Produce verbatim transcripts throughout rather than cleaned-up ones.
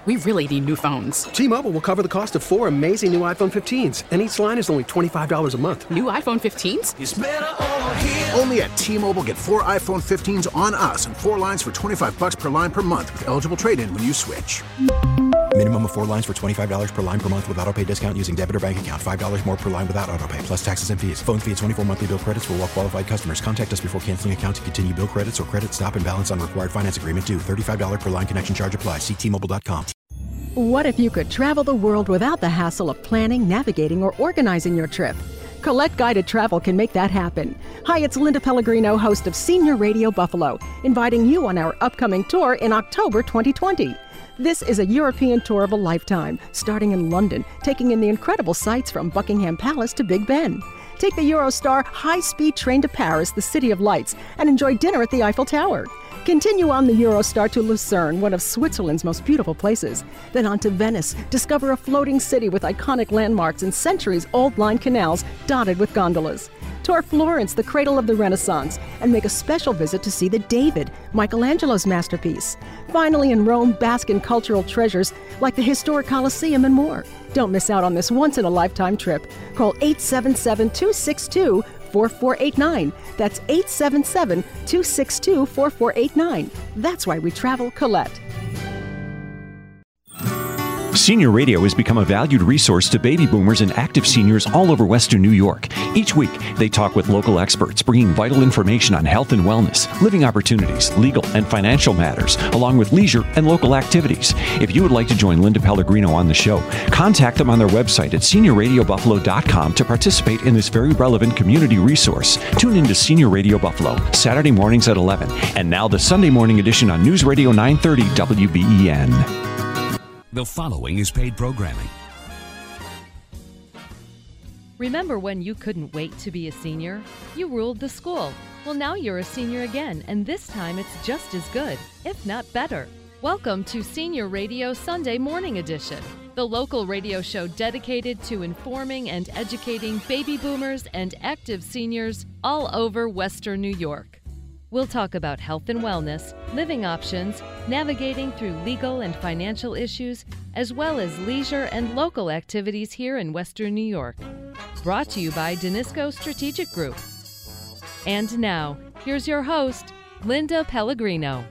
We really need new phones. T-Mobile will cover the cost of four amazing new iPhone fifteens, and each line is only twenty-five dollars a month. New iPhone fifteens? It's better over here. Only at T-Mobile, get four iPhone fifteens on us and four lines for twenty-five dollars per line per month with eligible trade-in when you switch. Minimum of four lines for twenty-five dollars per line per month with autopay discount using debit or bank account. five dollars more per line without autopay, plus taxes and fees. Phone fee at twenty-four monthly bill credits for well-qualified customers. Contact us before canceling account to continue bill credits or credit stop and balance on required finance agreement due. thirty-five dollars per line connection charge applies. See T Mobile dot com. What if you could travel the world without the hassle of planning, navigating, or organizing your trip? Collect Guided Travel can make that happen. Hi, it's Linda Pellegrino, host of Senior Radio Buffalo, inviting you on our upcoming tour in October twenty twenty. This is a European tour of a lifetime, starting in London, taking in the incredible sights from Buckingham Palace to Big Ben. Take the Eurostar high-speed train to Paris, the City of Lights, and enjoy dinner at the Eiffel Tower. Continue on the Eurostar to Lucerne, one of Switzerland's most beautiful places. Then on to Venice, discover a floating city with iconic landmarks and centuries-old line canals dotted with gondolas. Tour Florence, the cradle of the Renaissance, and make a special visit to see the David, Michelangelo's masterpiece. Finally, in Rome, bask in cultural treasures like the historic Colosseum and more. Don't miss out on this once-in-a-lifetime trip. Call eight seven seven, two six two, four four eight nine. That's eight seven seven, two six two, four four eight nine. That's why we travel Colette. Senior Radio has become a valued resource to baby boomers and active seniors all over Western New York. Each week, they talk with local experts, bringing vital information on health and wellness, living opportunities, legal and financial matters, along with leisure and local activities. If you would like to join Linda Pellegrino on the show, contact them on their website at senior radio buffalo dot com to participate in this very relevant community resource. Tune in to Senior Radio Buffalo, Saturday mornings at eleven. And now the Sunday morning edition on News Radio nine thirty W B E N. The following is paid programming. Remember when you couldn't wait to be a senior? You ruled the school. Well, now you're a senior again, and this time it's just as good, if not better. Welcome to Senior Radio Sunday Morning Edition, the local radio show dedicated to informing and educating baby boomers and active seniors all over Western New York. We'll talk about health and wellness, living options, navigating through legal and financial issues, as well as leisure and local activities here in Western New York. Brought to you by Danisco Strategic Group. And now, here's your host, Linda Pellegrino.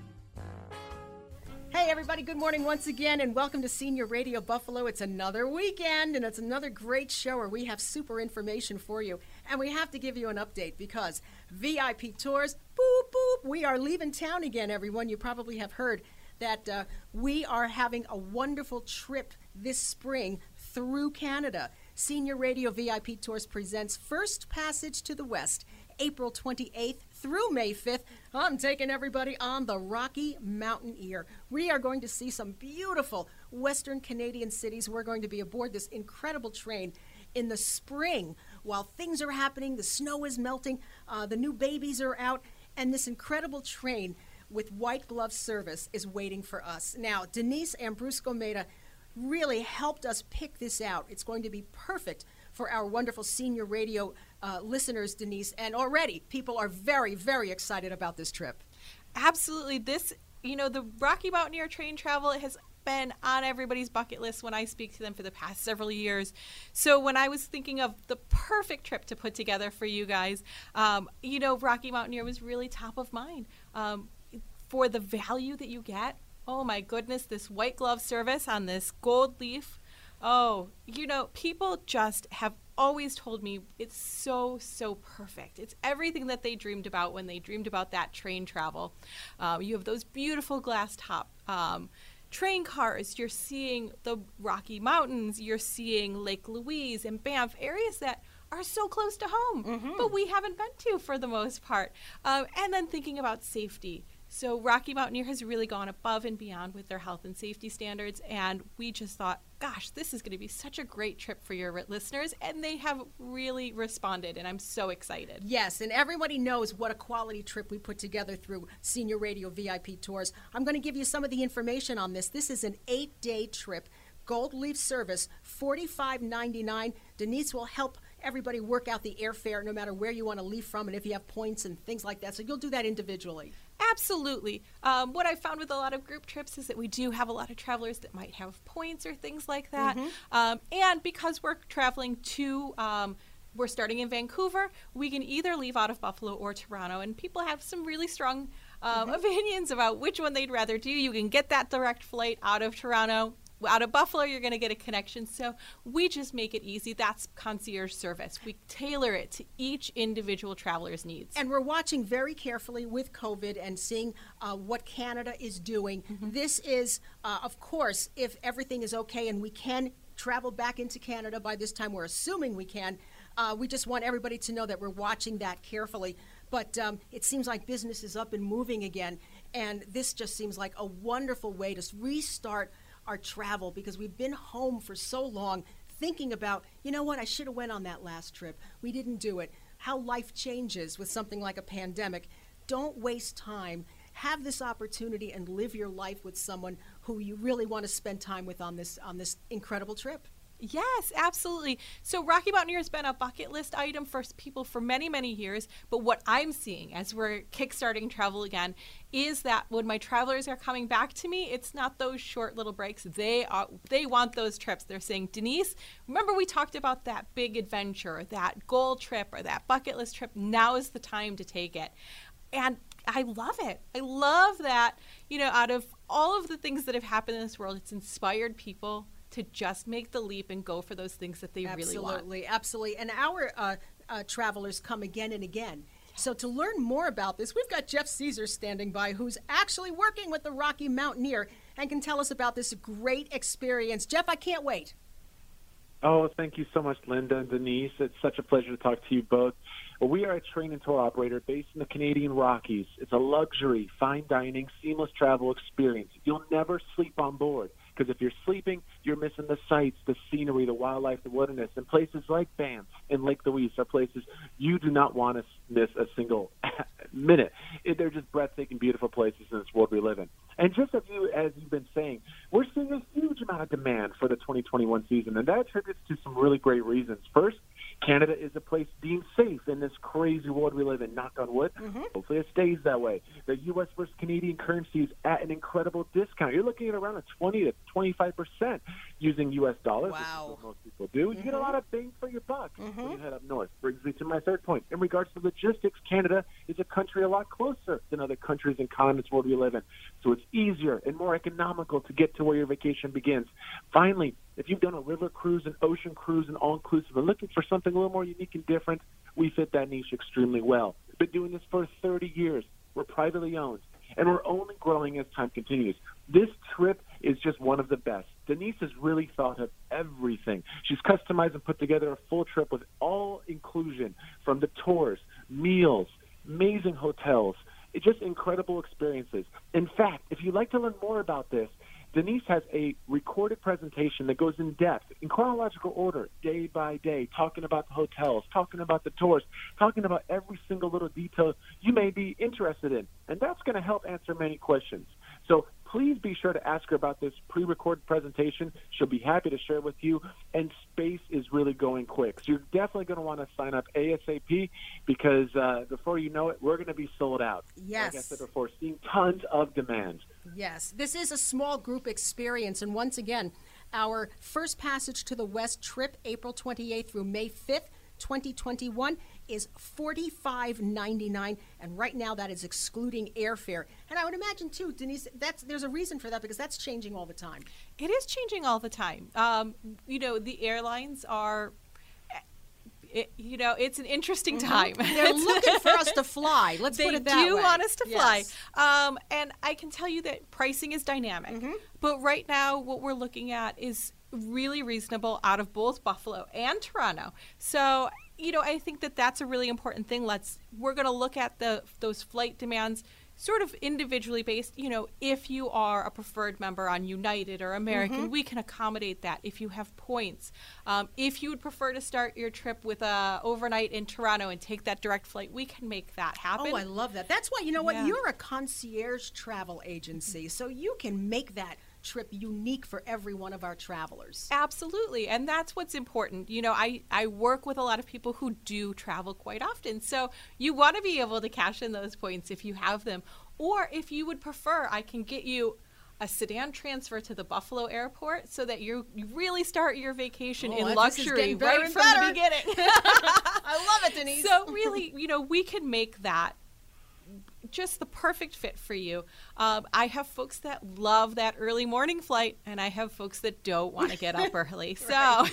Hey everybody, good morning once again and welcome to Senior Radio Buffalo. It's another weekend and it's another great show where we have super information for you. And we have to give you an update because V I P Tours, boop, boop, we are leaving town again, everyone. You probably have heard that uh, we are having a wonderful trip this spring through Canada. Senior Radio V I P Tours presents First Passage to the West, April twenty-eighth through May fifth. I'm taking everybody on the Rocky Mountain Ear. We are going to see some beautiful Western Canadian cities. We're going to be aboard this incredible train in the spring while things are happening. The snow is melting. Uh, the new babies are out. And this incredible train with white glove service is waiting for us. Now, Denise Ambrusco-Meda really helped us pick this out. It's going to be perfect for our wonderful senior radio uh, listeners, Denise. And already people are very, very excited about this trip. Absolutely. This, you know, the Rocky Mountaineer train travel has been on everybody's bucket list when I speak to them for the past several years. So when I was thinking of the perfect trip to put together for you guys, um, you know, Rocky Mountaineer was really top of mind. Um, for the value that you get, oh my goodness, this white glove service on this gold leaf. Oh, you know, people just have always told me it's so, so perfect. It's everything that they dreamed about when they dreamed about that train travel. Um, you have those beautiful glass top um, train cars. You're seeing the Rocky Mountains. You're seeing Lake Louise and Banff, areas that are so close to home, mm-hmm. but we haven't been to for the most part. Um, and then thinking about safety. So Rocky Mountaineer has really gone above and beyond with their health and safety standards, and we just thought, gosh, this is going to be such a great trip for your listeners, and they have really responded, and I'm so excited. Yes, and everybody knows what a quality trip we put together through Senior Radio V I P Tours. I'm going to give you some of the information on this. This is an eight-day trip, Gold Leaf service, forty-five ninety-nine. Denise will help everybody work out the airfare no matter where you want to leave from and if you have points and things like that. So you'll do that individually. Absolutely. Um, what I found with a lot of group trips is that we do have a lot of travelers that might have points or things like that. Mhm. Um, and because we're traveling to, um, we're starting in Vancouver, we can either leave out of Buffalo or Toronto. And people have some really strong um, Mhm. opinions about which one they'd rather do. You can get that direct flight out of Toronto. Out of Buffalo, you're going to get a connection. So we just make it easy. That's concierge service. We tailor it to each individual traveler's needs. And we're watching very carefully with COVID and seeing uh, what Canada is doing. Mm-hmm. This is, uh, of course, if everything is okay and we can travel back into Canada by this time, we're assuming we can. Uh, we just want everybody to know that we're watching that carefully. But um, it seems like business is up and moving again. And this just seems like a wonderful way to restart our travel, because we've been home for so long thinking about, you know what, I should have went on that last trip. We didn't do it. How life changes with something like a pandemic. Don't waste time. Have this opportunity and live your life with someone who you really want to spend time with on this on this incredible trip. Yes, absolutely. So Rocky Mountaineer has been a bucket list item for people for many, many years. But what I'm seeing as we're kickstarting travel again is that when my travelers are coming back to me, it's not those short little breaks. They are, they want those trips. They're saying, Denise, remember we talked about that big adventure, that goal trip or that bucket list trip. Now is the time to take it. And I love it. I love that, you know, out of all of the things that have happened in this world, it's inspired people to just make the leap and go for those things that they absolutely, really want. Absolutely, absolutely. And our uh, uh, travelers come again and again. So to learn more about this, we've got Jeff Caesar standing by, who's actually working with the Rocky Mountaineer and can tell us about this great experience. Jeff, I can't wait. Oh, thank you so much, Linda and Denise. It's such a pleasure to talk to you both. Well, we are a train and tour operator based in the Canadian Rockies. It's a luxury, fine dining, seamless travel experience. You'll never sleep on board, because if you're sleeping, you're missing the sights, the scenery, the wildlife, the wilderness. And places like Banff and Lake Louise are places you do not want to miss a single minute. They're just breathtaking, beautiful places in this world we live in. And just as, you, as you've been saying, we're seeing a huge amount of demand for the twenty twenty-one season, and that attributes to some really great reasons. First, Canada is a place deemed safe in this crazy world we live in, knock on wood. Mm-hmm. Hopefully it stays that way. The U S versus Canadian currency is at an incredible discount. You're looking at around a twenty to twenty-five percent using U S dollars, wow. which is what most people do. Mm-hmm. You get a lot of bang for your buck mm-hmm. when you head up north. Brings me to my third point. In regards to logistics, Canada is a country a lot closer than other countries and continents where we live in. So it's easier and more economical to get to where your vacation begins. Finally, if you've done a river cruise, an ocean cruise, an all-inclusive, and looking for something a little more unique and different, we fit that niche extremely well. Been doing this for thirty years. We're privately owned, and we're only growing as time continues. This trip is just one of the best. Denise has really thought of everything. She's customized and put together a full trip with all inclusion, from the tours, meals, amazing hotels, it's just incredible experiences. In fact, if you'd like to learn more about this, Denise has a recorded presentation that goes in depth, in chronological order, day by day, talking about the hotels, talking about the tours, talking about every single little detail you may be interested in. And that's going to help answer many questions. So please be sure to ask her about this pre-recorded presentation. She'll be happy to share with you. And space is really going quick. So you're definitely going to want to sign up ASAP, because uh, before you know it, we're going to be sold out. Yes. Like I said before, seeing tons of demand. Yes. This is a small group experience. And once again, our First Passage to the West trip, April twenty-eighth through May fifth, twenty twenty-one, is forty-five ninety-nine, and right now that is excluding airfare. And I would imagine too, Denise, that's there's a reason for that, because that's changing all the time. It is changing all the time. Um, you know, the airlines are, it, you know, it's an interesting Mm-hmm. time. They're looking for us to fly. Let's they put it that way. do want us to Yes. fly. Um, and I can tell you that pricing is dynamic. Mm-hmm. But right now, what we're looking at is really reasonable out of both Buffalo and Toronto. So, you know, I think that that's a really important thing. Let's we're going to look at the those flight demands sort of individually based. You know, if you are a preferred member on United or American, Mm-hmm. we can accommodate that. If you have points, um, if you would prefer to start your trip with a overnight in Toronto and take that direct flight, we can make that happen. Oh, I love that. That's why, you know what, Yeah. you're a concierge travel agency, so you can make that trip unique for every one of our travelers. Absolutely. And that's what's important. You know, I, I work with a lot of people who do travel quite often. So you want to be able to cash in those points if you have them. Or if you would prefer, I can get you a sedan transfer to the Buffalo airport so that you you really start your vacation oh, in luxury right from better. the beginning. I love it, Denise. So really, you know, we can make that just the perfect fit for you. Um, I have folks that love that early morning flight, and I have folks that don't want to get up early. So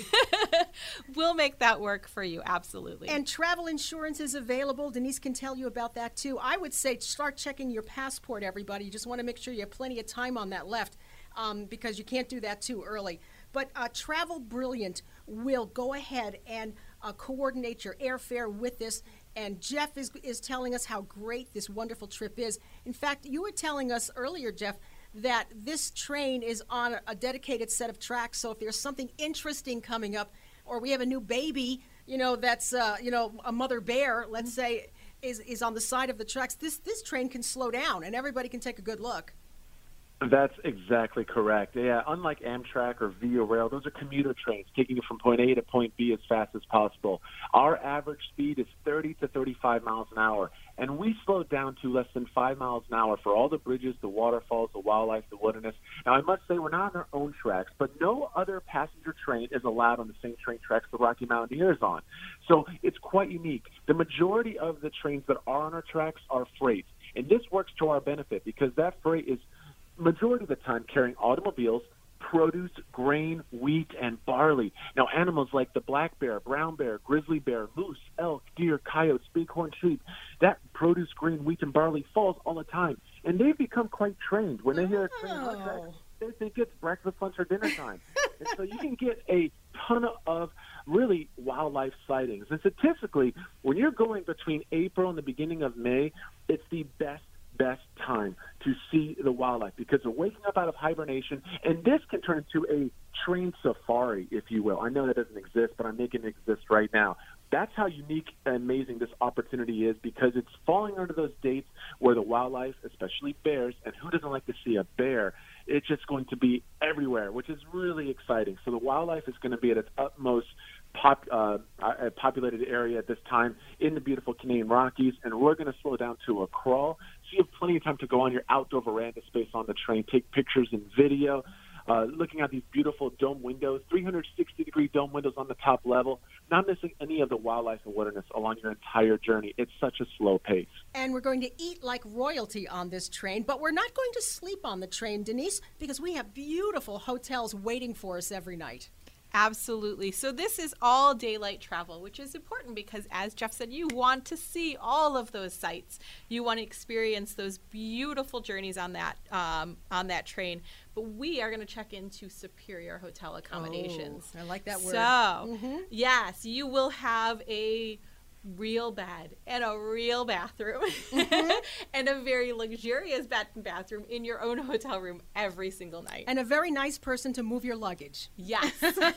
we'll make that work for you, absolutely. And travel insurance is available. Denise can tell you about that, too. I would say start checking your passport, everybody. You just want to make sure you have plenty of time on that left um, because you can't do that too early. But uh, Travel Brilliant will go ahead and uh, coordinate your airfare with this. And Jeff is is telling us how great this wonderful trip is. In fact, you were telling us earlier, Jeff, that this train is on a dedicated set of tracks. So if there's something interesting coming up, or we have a new baby, you know, that's, uh, you know, a mother bear, let's say, is, is on the side of the tracks, this, this train can slow down and everybody can take a good look. That's exactly correct. Yeah, unlike Amtrak or Via Rail, those are commuter trains taking you from point A to point B as fast as possible. Our average speed is thirty to thirty-five miles an hour, and we slow down to less than five miles an hour for all the bridges, the waterfalls, the wildlife, the wilderness. Now, I must say we're not on our own tracks, but no other passenger train is allowed on the same train tracks the Rocky Mountaineer is on. So it's quite unique. The majority of the trains that are on our tracks are freight, and this works to our benefit because that freight is majority of the time carrying automobiles, produce, grain, wheat, and barley. Now, animals like the black bear, brown bear, grizzly bear, moose, elk, deer, coyotes, bighorn sheep, that produce, grain, wheat, and barley falls all the time. And they've become quite trained. When they hear a train on track, they think it's breakfast, lunch, or dinner time. And so you can get a ton of really wildlife sightings. And statistically, when you're going between April and the beginning of May, it's the best best time to see the wildlife because they're waking up out of hibernation, and this can turn into a train safari, if you will. I know that doesn't exist, but I'm making it exist right now. That's how unique and amazing this opportunity is because it's falling under those dates where the wildlife, especially bears, and who doesn't like to see a bear, it's just going to be everywhere, which is really exciting. So the wildlife is going to be at its utmost Pop, uh, a populated area at this time in the beautiful Canadian Rockies, and we're going to slow down to a crawl. So you have plenty of time to go on your outdoor veranda space on the train, take pictures and video, uh, looking at these beautiful dome windows, three hundred sixty degree dome windows on the top level, not missing any of the wildlife and wilderness along your entire journey. It's such a slow pace. And we're going to eat like royalty on this train, but we're not going to sleep on the train, Denise, because we have beautiful hotels waiting for us every night. Absolutely. So this is all daylight travel, which is important because, as Jeff said, you want to see all of those sights. You want to experience those beautiful journeys on that um, on that train. But we are going to check into superior hotel accommodations. Oh, I like that word. So, mm-hmm. yes, you will have a real bed and a real bathroom mm-hmm. and a very luxurious bed and bathroom in your own hotel room every single night. And a very nice person to move your luggage. Yes,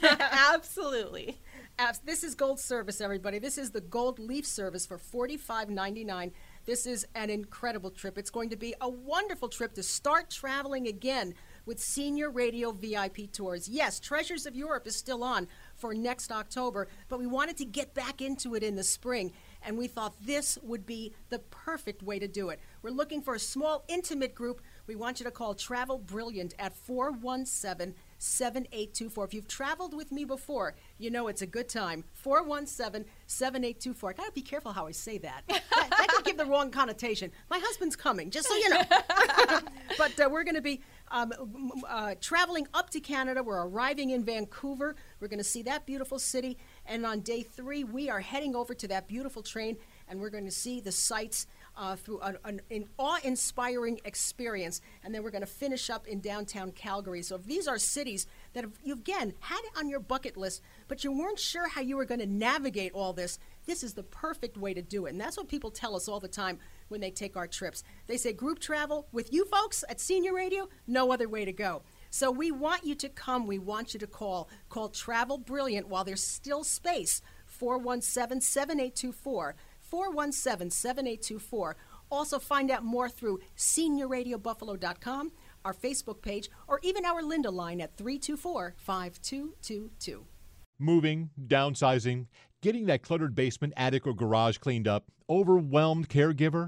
absolutely. This is Gold Service, everybody. This is the Gold Leaf Service for forty-five ninety-nine. This is an incredible trip. It's going to be a wonderful trip to start traveling again with Senior Radio V I P Tours. Yes, Treasures of Europe is still on for next October, but we wanted to get back into it in the spring, and we thought this would be the perfect way to do it. We're looking for a small, intimate group. We want you to call Travel Brilliant at four one seven, seven eight two four. If you've traveled with me before, you know it's a good time. four one seven, seven eight two four. I got to be careful how I say that. that. That could give the wrong connotation. My husband's coming, just so you know. But uh, we're going to be um, uh, traveling up to Canada. We're arriving in Vancouver. We're going to see that beautiful city. And on day three, we are heading over to that beautiful train, and we're going to see the sights uh, through an, an, an awe-inspiring experience. And then we're going to finish up in downtown Calgary. So if these are cities that have, you, again, had it on your bucket list, but you weren't sure how you were going to navigate all this, this is the perfect way to do it. And that's what people tell us all the time when they take our trips. They say group travel with you folks at Senior Radio, no other way to go. So we want you to come. We want you to call. Call Travel Brilliant while there's still space, four one seven, seven eight two four, four one seven, seven eight two four. Also find out more through senior radio buffalo dot com, our Facebook page, or even our Linda line at three two four, five two two two. Moving, downsizing, getting that cluttered basement, attic, or garage cleaned up, overwhelmed caregiver?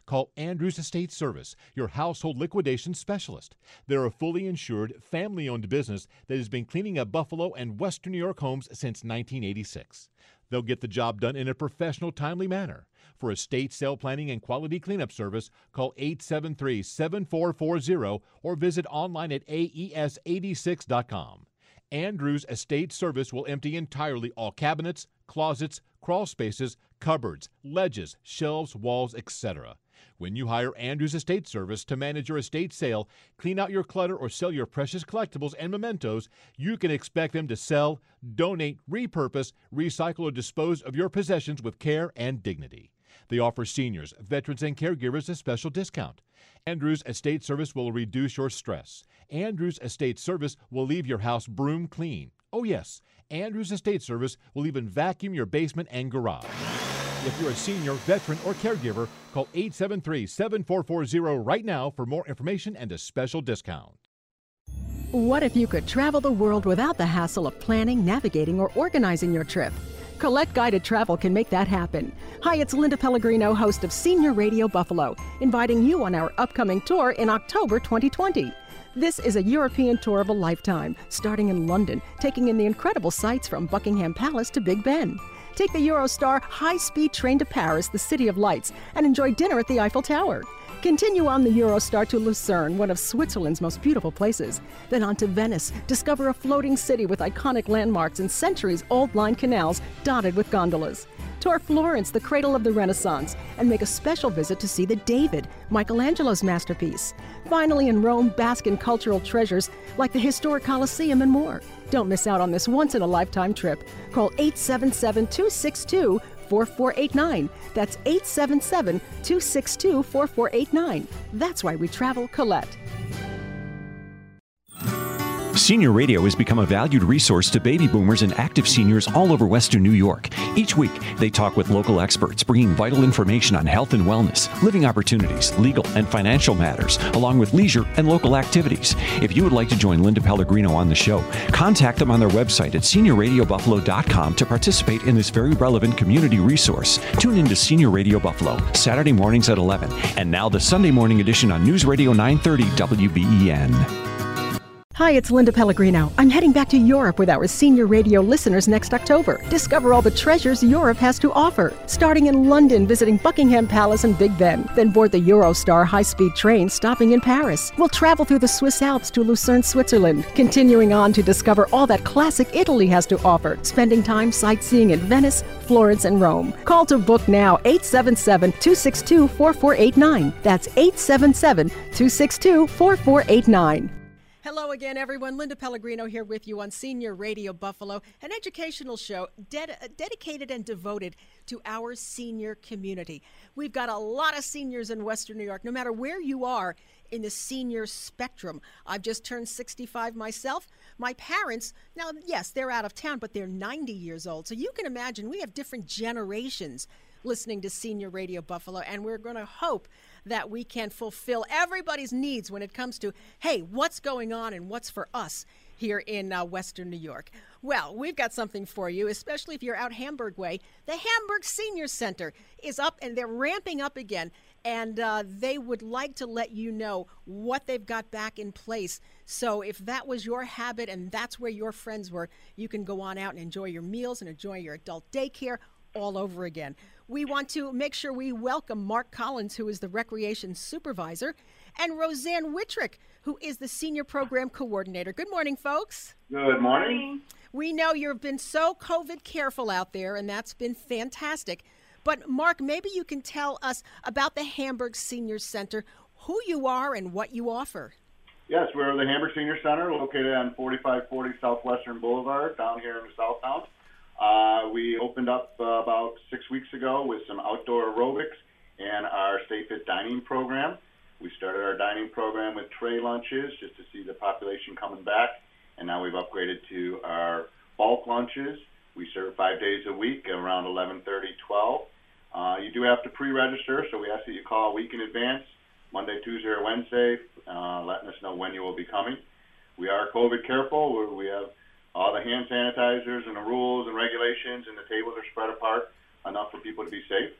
call Andrews Estate Service, your household liquidation specialist. They're a fully insured, family-owned business that has been cleaning up Buffalo and Western New York homes since nineteen eighty-six. They'll get the job done in a professional, timely manner. For estate sale planning and quality cleanup service, call eight seven three, seven four four zero or visit online at A E S eighty-six dot com. Andrews Estate Service will empty entirely all cabinets, closets, crawl spaces, cupboards, ledges, shelves, walls, et cetera. When you hire Andrews Estate Service to manage your estate sale, clean out your clutter, or sell your precious collectibles and mementos, you can expect them to sell, donate, repurpose, recycle, or dispose of your possessions with care and dignity. They offer seniors, veterans, and caregivers a special discount. Andrews Estate Service will reduce your stress. Andrews Estate Service will leave your house broom clean. Oh yes, Andrews Estate Service will even vacuum your basement and garage. If you're a senior, veteran, or caregiver, call eight seven three, seven four four zero right now for more information and a special discount. What if you could travel the world without the hassle of planning, navigating, or organizing your trip? Collect Guided Travel can make that happen. Hi, it's Linda Pellegrino, host of Senior Radio Buffalo, inviting you on our upcoming tour in October twenty twenty. This is a European tour of a lifetime, starting in London, taking in the incredible sights from Buckingham Palace to Big Ben. Take the Eurostar high-speed train to Paris, the City of Lights, and enjoy dinner at the Eiffel Tower. Continue on the Eurostar to Lucerne, one of Switzerland's most beautiful places. Then on to Venice, discover a floating city with iconic landmarks and centuries-old line canals dotted with gondolas. Tour Florence, the cradle of the Renaissance, and make a special visit to see the David, Michelangelo's masterpiece. Finally, in Rome, bask in cultural treasures like the historic Colosseum and more. Don't miss out on this once-in-a-lifetime trip. Call eight seven seven, two six two, four four eight nine. That's eight seven seven, two six two, four four eight nine. That's why we travel Colette. Senior Radio has become a valued resource to baby boomers and active seniors all over Western New York. Each week, they talk with local experts, bringing vital information on health and wellness, living opportunities, legal and financial matters, along with leisure and local activities. If you would like to join Linda Pellegrino on the show, contact them on their website at senior radio buffalo dot com to participate in this very relevant community resource. Tune in to Senior Radio Buffalo, Saturday mornings at eleven, and now the Sunday morning edition on News Radio nine thirty W B E N. Hi, it's Linda Pellegrino. I'm heading back to Europe with our senior radio listeners next October. Discover all the treasures Europe has to offer. Starting in London, visiting Buckingham Palace and Big Ben. Then board the Eurostar high-speed train stopping in Paris. We'll travel through the Swiss Alps to Lucerne, Switzerland. Continuing on to discover all that classic Italy has to offer. Spending time sightseeing in Venice, Florence, and Rome. Call to book now, eight seven seven, two six two, four four eight nine. That's eight seven seven, two six two, four four eight nine. Hello again, everyone. Linda Pellegrino here with you on Senior Radio Buffalo, an educational show ded- dedicated and devoted to our senior community. We've got a lot of seniors in Western New York, no matter where you are in the senior spectrum. I've just turned sixty-five myself. My parents, now, yes, they're out of town, but they're ninety years old. So you can imagine we have different generations listening to Senior Radio Buffalo, and we're going to hope that we can fulfill everybody's needs when it comes to, hey, what's going on and what's for us here in uh, Western New York. Well, we've got something for you, especially if you're out Hamburg way. The Hamburg Senior Center is up, and they're ramping up again, and uh, they would like to let you know what they've got back in place. So if that was your habit and that's where your friends were, you can go on out and enjoy your meals and enjoy your adult daycare all over again. We want to make sure we welcome Mark Collins, who is the Recreation Supervisor, and Roseanne Wittrick, who is the Senior Program Coordinator. Good morning, folks. Good morning. We know you've been so COVID careful out there, and that's been fantastic. But, Mark, maybe you can tell us about the Hamburg Senior Center, who you are and what you offer. Yes, we're the Hamburg Senior Center, located on forty-five forty Southwestern Boulevard, down here in the Southtown. Uh, we opened up uh, about six weeks ago with some outdoor aerobics and our Stay Fit dining program. We started our dining program with tray lunches just to see the population coming back, and now we've upgraded to our bulk lunches. We serve five days a week around eleven thirty, twelve. Uh, you do have to pre-register, so we ask that you call a week in advance, Monday, Tuesday, or Wednesday, uh, letting us know when you will be coming. We are COVID careful. We're, we have all the hand sanitizers and the rules and regulations, and the tables are spread apart enough for people to be safe.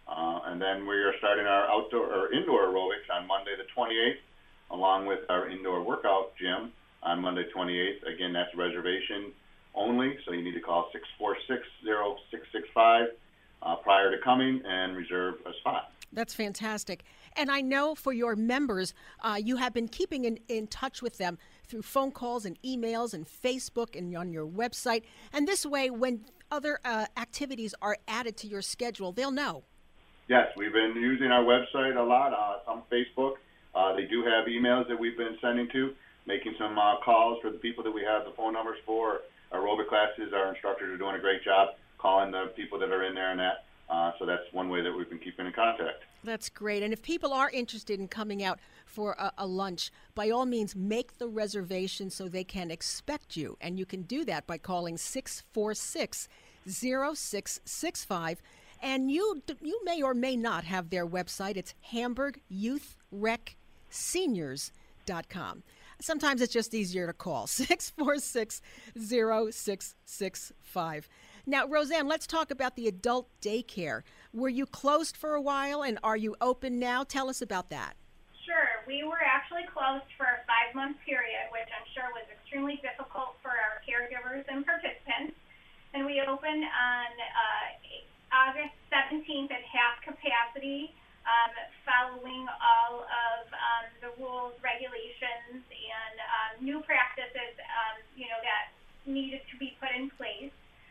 Uh, and then we are starting our outdoor or indoor aerobics on Monday the twenty-eighth, along with our indoor workout gym on Monday twenty-eighth. Again, that's reservation only, so you need to call six four six, zero six six five uh, prior to coming and reserve a spot. That's fantastic. And I know for your members, uh, you have been keeping in, in touch with them through phone calls and emails and Facebook and on your website. And this way, when other uh, activities are added to your schedule, they'll know. Yes, we've been using our website a lot, uh, some Facebook. Uh, they do have emails that we've been sending to, making some uh, calls for the people that we have the phone numbers for. Our aerobic classes, our instructors are doing a great job calling the people that are in there and that. Uh, so that's one way that we've been keeping in contact. That's great. And if people are interested in coming out for a, a lunch, by all means, make the reservation so they can expect you. And you can do that by calling six four six, zero six six five. And you you may or may not have their website. It's hamburg youth rec seniors dot com. Sometimes it's just easier to call, six four six, zero six six five. Now, Roseanne, let's talk about the adult daycare. Were you closed for a while, and are you open now? Tell us about that. Sure. We were actually closed for a five-month period, which I'm sure was extremely difficult for our caregivers and participants. And we opened on uh, August seventeenth at half capacity, um, following all of um, the rules, regulations, and um, new practices, um, you know, that needed to be put in place.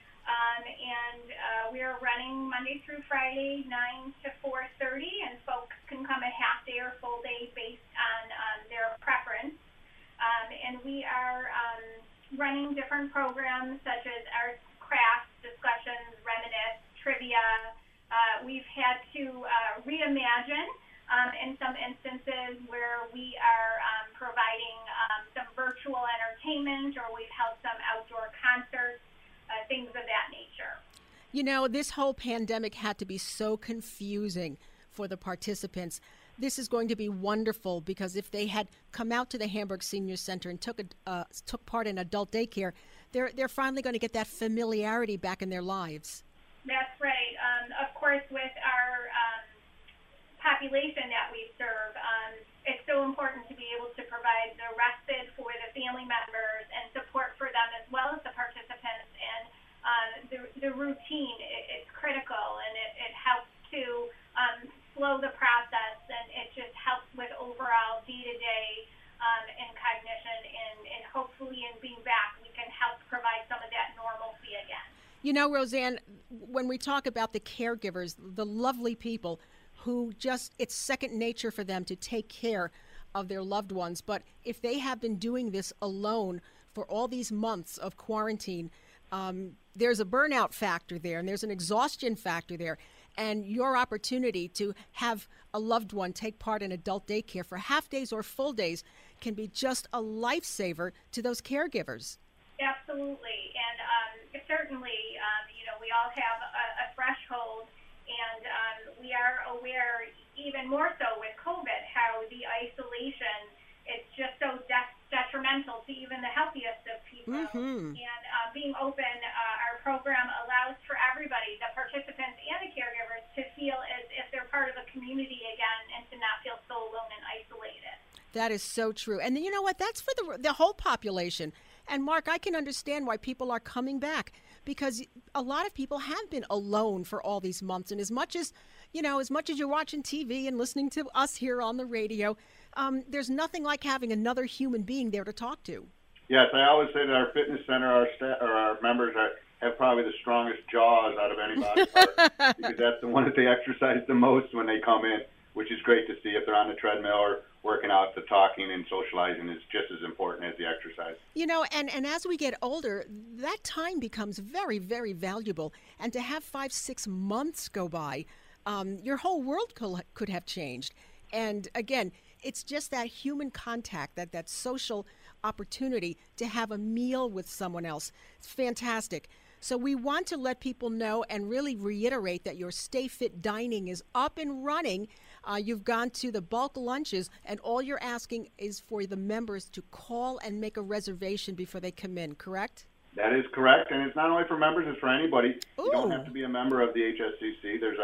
Um, and uh, we are running Monday through Friday, nine to four thirty, and folks can come a half day or full day based on um, their preference. Um, and we are um, running different programs such as arts, crafts, discussions, reminisce, trivia. Uh, we've had to uh, reimagine um, in some instances where we are um, providing um, some virtual entertainment, or we've held some outdoor concerts. Uh, things of that nature. You know, this whole pandemic had to be so confusing for the participants. This is going to be wonderful, because if they had come out to the Hamburg Senior Center and took a, uh, took part in adult daycare, they're they're finally going to get that familiarity back in their lives. That's right. Um, of course, with our um, population that we serve, um, it's so important to be able to provide the respite for the family members and support for them as well as the participants. And um, the, the routine, it, it's critical, and it, it helps to um, slow the process, and it just helps with overall day-to-day um, and cognition, and, and hopefully in being back, we can help provide some of that normalcy again. You know, Roseanne, when we talk about the caregivers, the lovely people who just, it's second nature for them to take care of their loved ones. But if they have been doing this alone for all these months of quarantine, um, there's a burnout factor there, and there's an exhaustion factor there. And your opportunity to have a loved one take part in adult daycare for half days or full days can be just a lifesaver to those caregivers. Absolutely. And um, certainly, um, you know, we all have a, a threshold. And um, we are aware, even more so with COVID, how the isolation, it's just so de- detrimental to even the healthiest of people. Mm-hmm. And uh, being open, uh, our program allows for everybody, the participants and the caregivers, to feel as if they're part of a community again, and to not feel so alone and isolated. That is so true. And you know what? That's for the the whole population. And Mark, I can understand why people are coming back, because a lot of people have been alone for all these months. And as much as, you know, as much as you're watching T V and listening to us here on the radio, um, there's nothing like having another human being there to talk to. Yes, I always say that our fitness center, our staff, or our members are, have probably the strongest jaws out of any body part, because that's the one that they exercise the most when they come in, which is great to see. If they're on the treadmill or working out, the talking and socializing is just as important as the exercise. You know, and, and as we get older, that time becomes very, very valuable. And to have five, six months go by, um, your whole world could, could have changed. And again, it's just that human contact, that, that social opportunity to have a meal with someone else. It's fantastic. So we want to let people know and really reiterate that your Stay Fit Dining is up and running. Uh, you've gone to the bulk lunches, and all you're asking is for the members to call and make a reservation before they come in, correct? That is correct, and it's not only for members, it's for anybody. Ooh. You don't have to be a member of the H S C C. There's a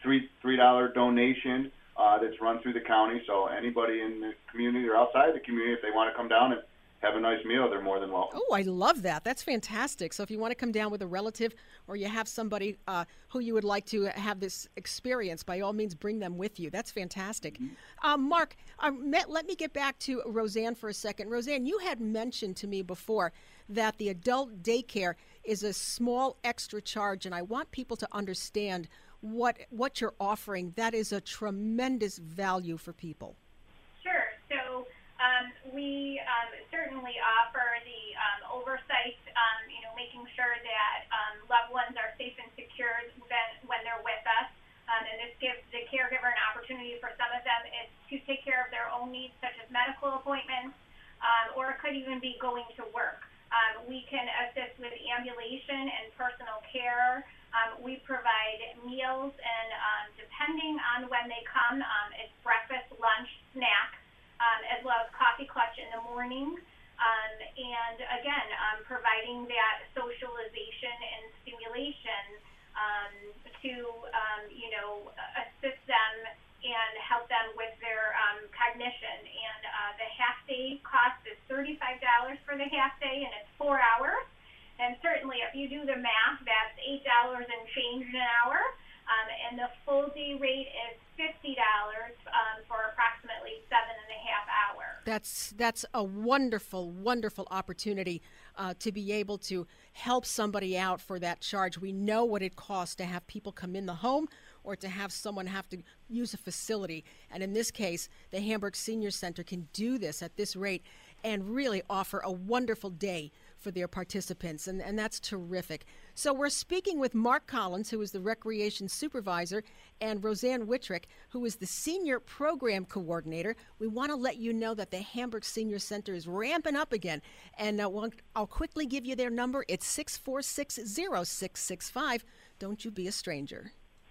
three three dollar donation uh, that's run through the county. So anybody in the community or outside the community, if they want to come down and have a nice meal, they're more than welcome. Oh, I love that. That's fantastic. So if you want to come down with a relative or you have somebody uh, who you would like to have this experience, by all means, bring them with you. That's fantastic. Mm-hmm. Um, Mark, um, let me get back to Roseanne for a second. Roseanne, you had mentioned to me before that the adult daycare is a small extra charge, and I want people to understand what what you're offering. That is a tremendous value for people. Sure. So um, we um, certainly offer the um, oversight, um, you know, making sure that um, loved ones are safe and secure when, when they're with us. Um, and this gives the caregiver an opportunity. For some of them, it's to take care of their own needs, such as medical appointments, um, or it could even be going to work. Um, we can assist with ambulation and personal care. Um, we provide meals, and um, depending on when they come, um, it's breakfast, lunch, snack, um, as well as coffee clutch in the morning. Um, and again, um, providing that socialization and stimulation um, to, um, you know, assist them and help them with their um, cognition. And uh, the half-day cost is thirty-five dollars for the half-day, and it's four hours. And certainly, if you do the math, that's eight dollars and change an hour. Um, and the full-day rate is fifty dollars um, for approximately seven and a half hours. That's that's a wonderful, wonderful opportunity uh, to be able to help somebody out for that charge. We know what it costs to have people come in the home or to have someone have to use a facility. And in this case, the Hamburg Senior Center can do this at this rate and really offer a wonderful day for their participants, and, and that's terrific. So we're speaking with Mark Collins, who is the Recreation Supervisor, and Roseanne Wittrick, who is the Senior Program Coordinator. We want to let you know that the Hamburg Senior Center is ramping up again, and uh, we'll, I'll quickly give you their number. It's six four six, zero six six five. Don't you be a stranger.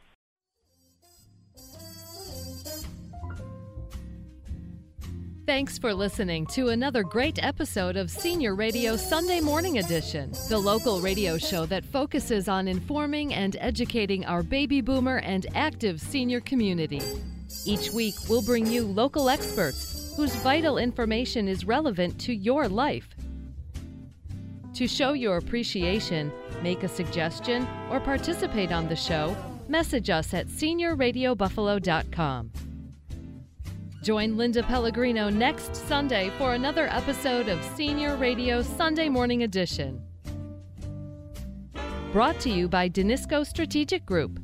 Thanks for listening to another great episode of Senior Radio Sunday Morning Edition, the local radio show that focuses on informing and educating our baby boomer and active senior community. Each week, we'll bring you local experts whose vital information is relevant to your life. To show your appreciation, make a suggestion, or participate on the show, message us at senior radio buffalo dot com. Join Linda Pellegrino next Sunday for another episode of Senior Radio Sunday Morning Edition. Brought to you by Danisco Strategic Group,